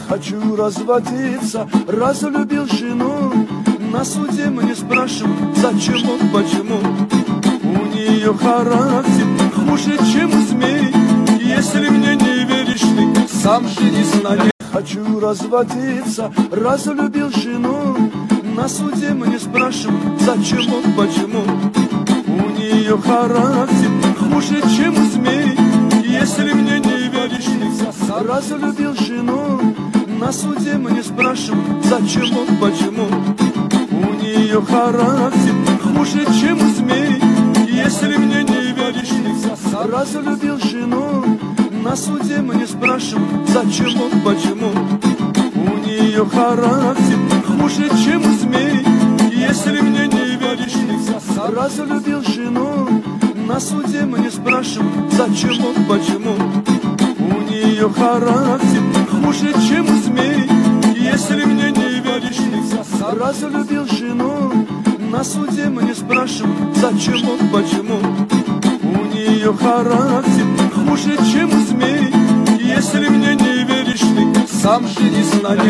хочу разводиться. Разлюбил жену, на суде мне спрашивают, зачем он, почему. У нее характер хуже, чем у змей. Если мне не веришь ты, сам женись на ней. Хочу разводиться, разлюбил жену, на суде мне спрашивают, зачем он, почему. У нее характер хуже, чем у змей. Если мне не веришь ты, разлюбил жену, на суде мне спрашивают, зачем он, почему. У нее характер хуже, чем у змей. Если мне не веришь ты, разлюбил жену, на суде мне спрашивают, зачем он, почему. У нее характер хуже, чем у змей. Если мне не веришь ты, разлюбил жену, на суде мне спрашивают, зачем он, почему. У нее характер хуже, чем у змей. Если мне не веришь ты, разлюбил жену, на суде мне спрашивают, зачем он, почему. У нее характер хуже, чем у змей. Если мне не веришь ты, сам женись на ней.